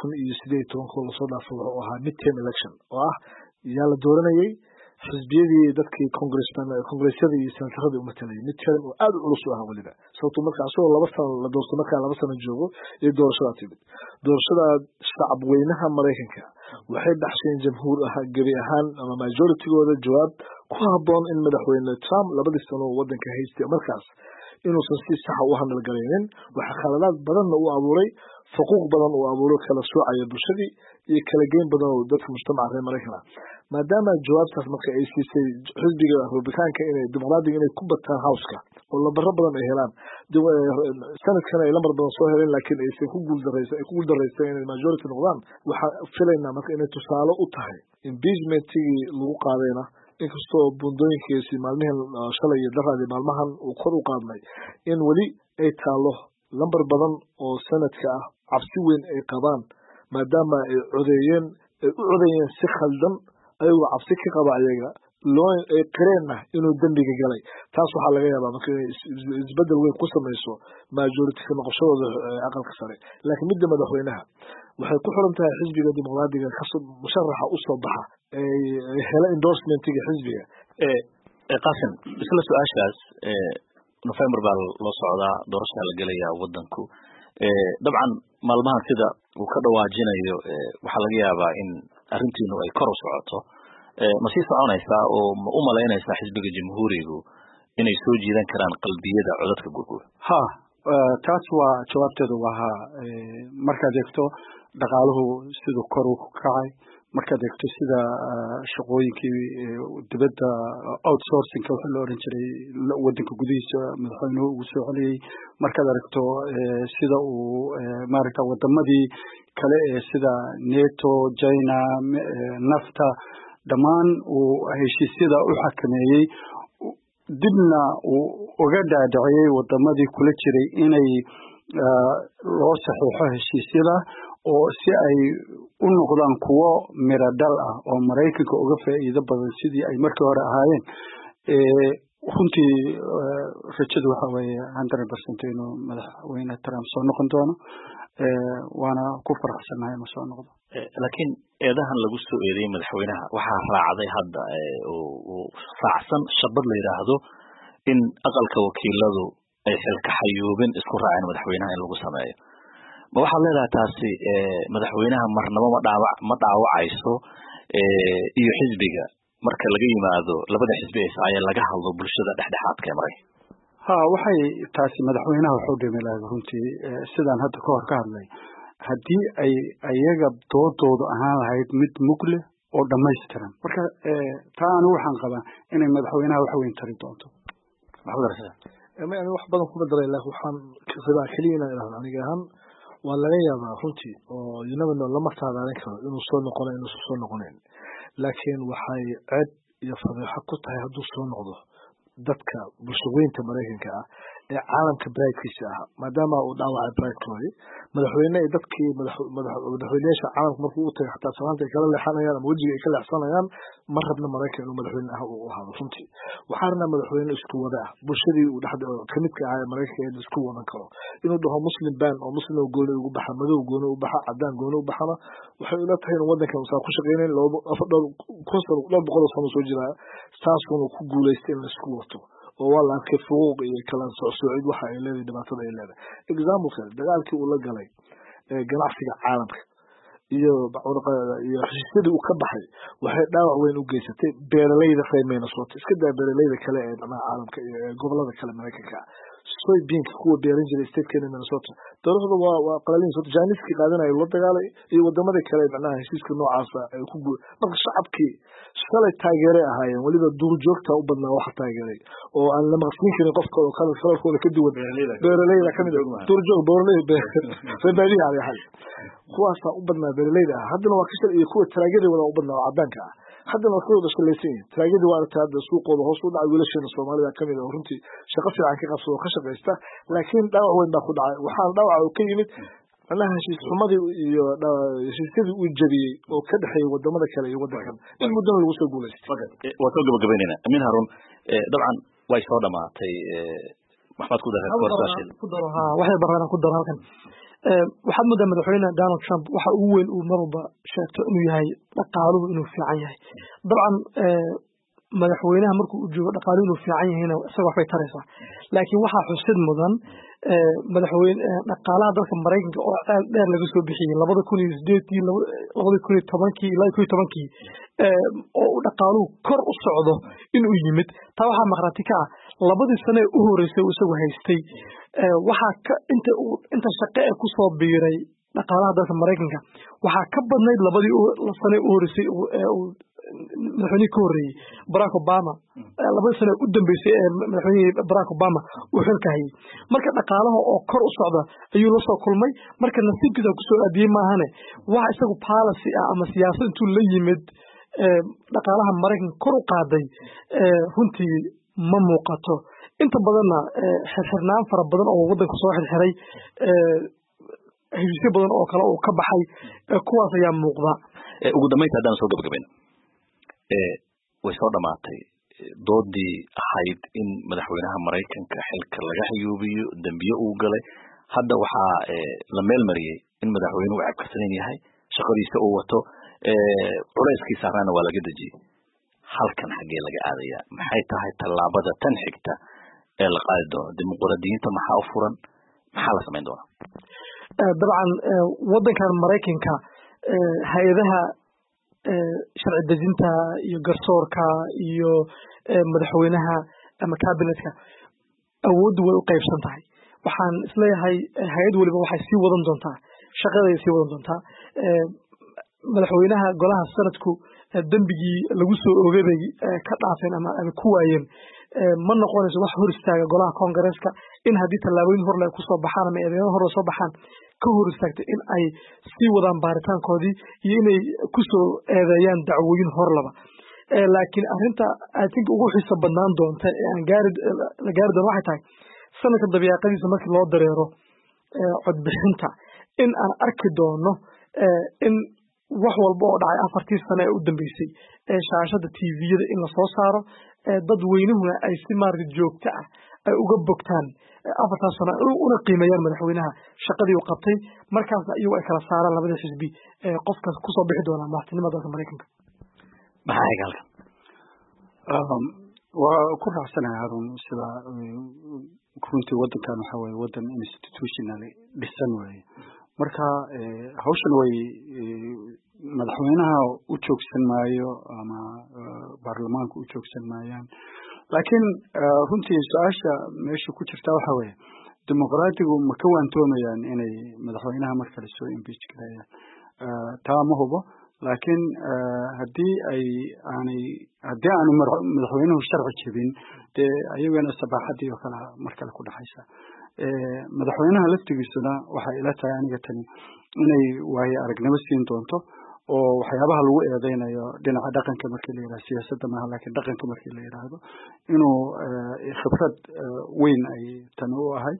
2018 lasoo dhaafo wuxuu ahaa midterm election oo ah yaa la dooranayay xisbiyadii dadkii kongresyada iyo senatarada u matalayay. midterm oo aad u culus u ahaa weliba sababtoo marka asagoo 2 sano la doorto markaa 2 sano joogo iyo doorashada timid. doorashada shacab weynaha Mareykanka waxay dhaxsheen jamhuur gebi ahaan ama majoritygooda jawaab ku habboon in madaxweyne Trump 2 sano waddanka haystay markaas inuusan si sax u handal gareynin. waxa khaladaad badanna uu abuuray, xuquuq badan uu abuuray, kala soocaya bulshadii iyo kala geyn badan oo dadka mujtamaca reer Mareykanka. maadaama jawaabtaas marka ay siisay xisbiga Republicaanka inay dimuqraadiga inay ku bataan houseka oo lambarro badan ay helaan, sanadkana ay lambar badan soo heleen laakiin aysan ku guuldareysay inay majority noqdaan. waxaan filaynaa marka inay tusaale u tahay impeachmentigii lagu qaadayna inkastoo bundooyinkiisi maalmihan shalay iyo daraadii maalmahan uu kor u qaadnay in weli ay taalo lambar badan oo sanadka ah cabsi weyn ay qabaan maadaama ay u codeeyeen si khaldan ayagoo cabsi ka qaba ayaga ay qireenna inuu dembiga galay. taas waxaa laga yaabaa marka inay isbedel weyn ku samayso majority ka noqoshadooda aqalka sare. laakiin midda madaxweynaha waxay ku xiran tahay xisbiga dimuqraadiga musharaxa u soo baxa hela endorsementiga xisbiga. Qasim, isla su-aashaas November baa loo socdaa, doorashada la gelayaa waddanku. dabcan maalmahan sida uu ka dhawaajinayo waxaa laga yaabaa in arrintiinu ay kor u socoto. ma sii soconaysaa oo ma u malaynaysaa xisbiga jamhuurigu inay soo jiidan karaan qalbiyada codadka gurguur? taas waa jawaabteedu waa ha. markaad eegto dhaqaaluhu siduu kor u kacay, markaad eegto sida shaqooyinkii dibadda outsourcingka waxa la oran jiray waddanka gudihiisa madaxweynuhu ugu soo celiyey, markaad aragto sida uu maaragta wadamadii kale ee sida NATO, China, NAFTA dhammaan uu heshiisyada u xakameeyey, dibna uu uga dhaadhiciyey wadamadii kula jiray inay loo saxiixo heshiisyada oo si ay u noqdaan kuwo miro dhal ah oo Mareykanka uga faa'iido badan sidii ay markii hore ahaayeen. runtii rajadu waxa weeye 100% inuu madaxweyne Trump soo noqon doono, waana ku faraxsanahay inuu soo noqdo. laakiin eedahan lagu soo eedeeyay madaxweynaha waxaa raacday hadda oo raacsan shabad la yiraahdo in aqalka wakiiladu ay xilka xayuubin isku raaceen madaxweynaha in lagu sameeyo. ma waxaad leedahay taasi madaxweynaha marnaba ma dhaawacayso iyo xisbiga marka laga yimaado labada xisbi ee laga hadlo bulshada dhexdhexaadka ee Mareykanka? waxay taasi madaxweynaha wuxuu dhimay runtii sidaan hadda ka hor ka hadlay haddii ay ayaga doodoodu ahaan lahayd mid mugle oo dhammaystiran. marka taa anigu waxaan qabaa inay madaxweynaha wax weyn tari doonto. wax badan kuma daray laakiin waxaan rabaa kaliya inaan idhaahdo aniga ahaan waa laga yaabaa runtii oo yunabano lama saadaalin karo inuu soo noqonayo inuusan soo noqonayn laakiin waxay ceeb iyo fadeexo ku tahay hadduu soo noqdo dadka bulshaweynta maraykanka ah ee caalamka baraydkiisa ah maadaama uu dhaawacay baraydkoodii madaxweyne iyo dadkii madaxweyneyaasha caalamka markuu u tagay xataa samaanta ay kala leexanayaan ama wejiga ay ka leexsanayaan ma rabna maraykan inuu madaxweyne ah uu ahaado runtii waxaa rabnaa madaxweyne isku wada ah bulshadii uu kamidka ahaa ee maraykanka ee isku wadan karo inuu dhaho muslim ban oo muslim gooni ugu baxa madow gooni u baxa cadaan gooni u baxana waxay ula tahay in wadankan uusan ku shaqeynayn dhowr boqol oo sano soo jiraa saasuuna ku guulaystay in la isku wato oo waa la arkay fuquuq iyo kala socsoocid waxa ay leedahay dhibaatada ay leedahay example dagaalkii uu la galay ganacsiga caalamka iyo heshiisyadii uu ka baxay waxay dhaawac weyn u geysatay beeralayda reer Minnesota iska daa beeralayda kale ee caalamka iyo gobolada kale Mareykanka soybeanka kuwa beeran jiray statekeena Minnesota dowladda waa qalaliin soo jaaniski qaadanayo la dagaalay iyo wadamada kale macnaha heshiiska noocaas ay ku marka shacabkii shalay taageeray ahaayeen waliba duurjoogta u badnaa waxa taageeray oo aan la maqsin karin qofka oo kale kala ka duwan beeralayda kamid ah duurjoog beeralayda reebaadiga ay ahay kuwaas u badnaa beeralayda haddana waa ka shal iyo kuwa taageeray wada u badnaa cadaanka ah haddana waa kuwa shalaysan taageeray waa aragtay suuqooda hoos u dhacay wiilasheena Soomaalida kamid ah runtii shaqo fiican ka qabsado ka shaqeysta laakiin dhaawac weyn baa ku dhacay waxaan dhaawac ka yimid annaha heshiis xumadii iyo heshiisyadii uu jabiyay oo ka dhaxay wadamada kale iyo wadankan in muddo lagu soo guuleystay waa soo gabagabeynayna Amin Harun dabcan way soo dhamaatay maxamed ku daray waxay baraan ku dar halkan waxaad moodaa madaxweyne Donald Trump waxa ugu weyn uu marba sheegto inuu yahay dhaqaaluhu inuu fiican yahay dabcan madaxweynaha markuu u joogo dhaqaaluhu inuu fiican yahayna isaga waxbay taraysaa laakiin waxaa xusid mudan madaxweyne dhaqaalaha dalka Mareykanka oo aad dheer laga soo bixiyay 2008 2010 ilaa 2010 oo dhaqaaluhu kor u socdo inuu yimid taa waxaa maqraati ka ah labadii sano u horeysay uu isagu haystay waxaa ka inta shaqo ee ku soo biiray dhaqaalaha dalka Mareykanka waxaa ka badnayd labadii sano u horeysay madaxweynihii ka horreeyey Barack Obama labadii sano u dambeysay ee madaxweynihii Barack Obama uu xilka hayay marka dhaqaalaha oo kor u socda ayuu la soo kulmay marka nasiibkiisa ku soo aadiyay maahane waxa isagu policy ah ama siyaasad intuu la yimid dhaqaalaha Mareykanka kor u qaaday runtii ma muuqato inta badanna xirxirnaan fara badan oo wadanka soo xirxiray heshiisyo badan oo kale oo ka baxay kuwaas ayaa muuqda ugu dambeyntii haddaan soo gabagabayno way soo dhamaatay doodii ahayd in madaxweynaha Mareykanka xilka laga xayuubiyo dambiyo uu galay hadda waxaa la meel mariyay in madaxweynuhu uu cabkasan yahay shaqadiisa uu wato culayskiisa saarana waa laga dajiyay halkan xagee laga aadaya maxay tahay tallaabada tan xigta ee la qaadi doono dimuqraadiyiinta maxaa u furan maxaa la samayn doonaa dabcan wadankan Mareykanka hay'adaha sharci dejinta iyo garsoorka iyo madaxweynaha ama cabinetka awooddu way u qaybsan tahay waxaan isleeyahay hay'ad waliba waxay sii wadan doontaa shaqadeeda sii wadan doontaa madaxweynaha golaha sanadku dambigii lagu soo oogay ka dhaafeen ama ku waayeen ma noqonayso wax hor istaaga golaha Congress-ka in haddii tallaabooyin hor ku soo baxaan ama eedeemo hor soo baxaan ka hor istaagto in ay sii wadaan baaritaankoodii iyo inay ku soo eedeeyaan dacwooyin hor laba laakiin arrinta I think ugu xiiso badnaan doonta ee aan la gaari doono waxay tahay sanadka dabiiqadiisa markii loo dareero codbixinta in aan arki doono in wax walba oo dhacay 4 sano ee u dambeysay ee shaashada TV-yada in la soo saaro dad weynuhuna ay si maarka joogto ah ay uga bogtaan 4 sano una qiimeeyaan madaxweynaha shaqadii uu qabtay markaas ayuu ay kala saaraan labada xisbi qofka ku soo bixi doona madaxtinimada dalka Mareykanka maxay galkan waa ku raacsanahay Harun sida runtii wadankan waxa weeye wadan institutional dhisan weeye marka hawshan way madaxweynaha u joogsan maayo ama baarlamaanka u joogsan maayaan laakiin runtii su'aasha meesha ku jirta waxa weeye dimuqraadigu ma ka waantoomayaan inay madaxweynaha markale soo impeach gareeyaan taa ma hubo laakiin haddii aanu madaxweynuhu sharci jebin dee ayagana sabaaxadii oo kale markale ku dhaxaysa madaxweynaha laftigiisuna waxay ila tahay aniga tani inay waaye aragnimo siin doonto oo waxyaabaha lagu eedeynayo dhinaca dhaqanka markii la yidhahdo siyaasadda maaha laakiin dhaqanka markii la yidhaahdo inuu khibrad weyn ay tani u ahayd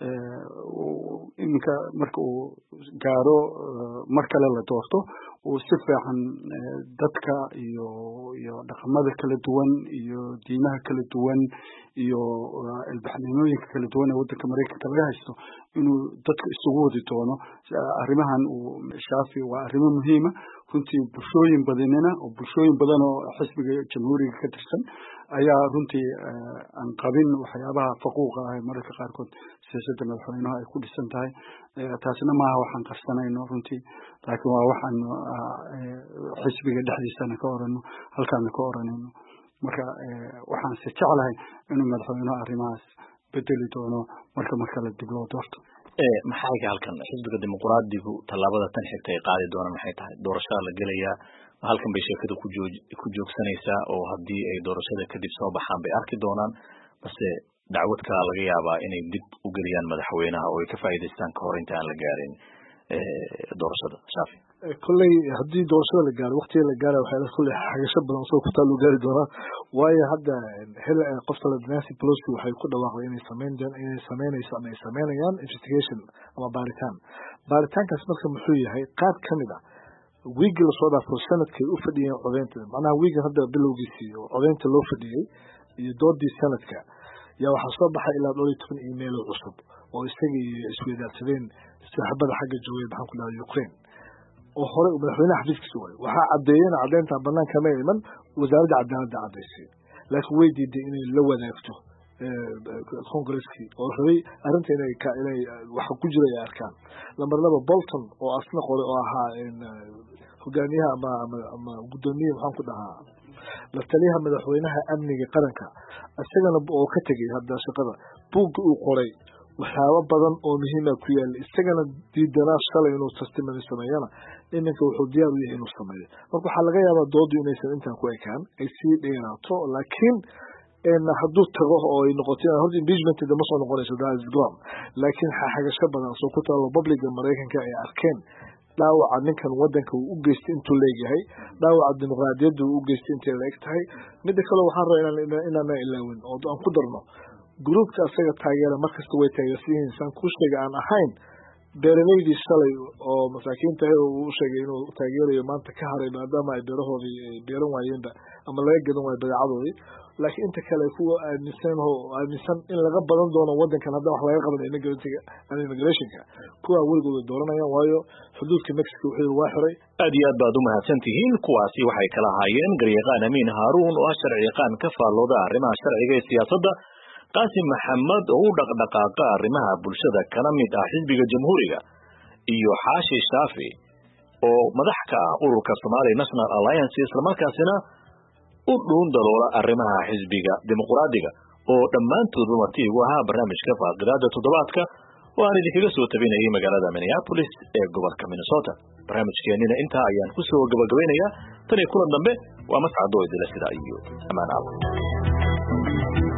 iminka marka uu gaaro mar kale la doorto uu si fiican dadka iyo dhaqamada kala duwan iyo diimaha kala duwan iyo ilbaxnimooyinka kala duwan ee waddanka maraykanka laga haysto inuu dadka isugu wadi doono arrimahan uu shaafi waa arrimo muhiima runtii bulshooyin badan oo xisbiga jamhuuriga ka tirsan ayaa runtii aan qabin waxyaabaha faquuqa ah mararka qaarkood siyaasadda madaxweynaha ay ku dhisan tahay taasina maaha waxaan qarsanayno runtii laakiin waa waxaan xisbiga dhexdiisana ka orano halkaana ka oranayno marka waxaan si jeclahay inuu madaxweynaha arrimahaas bedeli doono marka la dib loo doorto maxay halkan xisbiga dimuqraadigu tallaabada tan xigta ay qaadi doonaan maxay tahay doorashada la gelayaa halkan bay sheekadu ku joogsanaysaa oo haddii ay doorashada kadib soo baxaan bay arki doonaan balse dacwad kale laga yaabaa inay dib u geliyaan madaxweynaha oo ay ka faa'iidaystaan ka hor inta aan la gaarin doorashada shaafi kolley haddii doorashada la gaaro waqtiga la gaara waxay kolley xagasho badan soo ku taal gaari doonaa waayo hadda qofka Nancy Pelosi waxay ku dhawaaqday inay sameynayso ama ay sameynayaan investigation ama baaritaankaas marka muxuu yahay qaar kamid ah wiigi la soo dhaafo sanadkay u fadhiyeen codeynta macnaha wiigan hadda bilowgiisii oo codeynta loo fadhiyey iyo doodii sanadka yaa waxaa soo baxay ilaa 12 email oo cusub oo isagii isweydaarsadeen saxaabada xagga joogay maxaan ku dhahay Ukraine oo hore madaxweynaha xafiiskiisa waxaa cadeeyeen cadeynta banaanka ma iman wasaaradda cadaaladda cadeysay laakiin way diiday inay la wadaagto Congress-kii oo rabay arrinta inay waxa ku jira ay arkaan lambar 2 Bolton oo asna qore oo ahaa hogaamiyaha ama gudoomiyaha maxaan ku dhahaa la taliyaha madaxweynaha amniga qaranka isagana oo ka tagay hadda shaqada buug uu qoray waxyaabo badan oo muhiim ah ku yaal isagana diidanaa shalay inuu testimony sameeyana iminka wuxuu diyaar u yahay inuu sameeyo marka waxaa laga yaabaa doodu inaysan intaan ku ekaan ay sii dheeraato laakiin hadduu tago oo ay noqoto horta impeachment ma soo noqonayso that is gone laakiin xagasho badan soo ku taalo public Mareykanka ay arkeen dhaawaca ninkan wadanka uu u geystay intuu leeyahay dhaawaca dimuqraadiyadda uu u geystay intee la eg tahay midda kale waxaan rabaa inaan ilaawin oo aan ku darno gruubka asaga taageera markasta way taageersiin san ku sheega aan ahayn beeraleydii shalay oo masaakiinta uu u sheegay inuu taageerayo maanta ka haray maadaama ay beerahoodii beeran waayeenba ama laga gadan waayo badeecadoodii laakiin inta kale kuwa aaminsan in laga badan doono wadankan hadda wax laga qaban immigrationka kuwa weligood dooranayaan waayo xuduudka Mexico wuxuu waa xiray aad iyo aad baad u mahadsantihiin kuwaasi waxay kala haayeen garyaqaan Amiin Haaruun oo sharci yaqaan ka faallooda arrimaha sharciga ee siyaasadda Qaasim Maxamed oo u dhaqdhaqaaqa arrimaha bulshada kana mid ah xisbiga jamhuuriga iyo Xaashi Shaafi oo madax ka ah ururka Somali National Alliance isla markaasina u dhuun daloola arrimaha xisbiga dimuqraadiga oo dhammaantood martii ugu ahaa barnaamijka Faaqidaada Toddobaadka oo aan idinkaga soo tabinayay magaalada Minneapolis ee gobolka Minnesota barnaamijkeenina intaa ayaan ku soo gabagabeynayaa tan iyo kulan dambe waa mascad oo idila sida iyo amaan Allah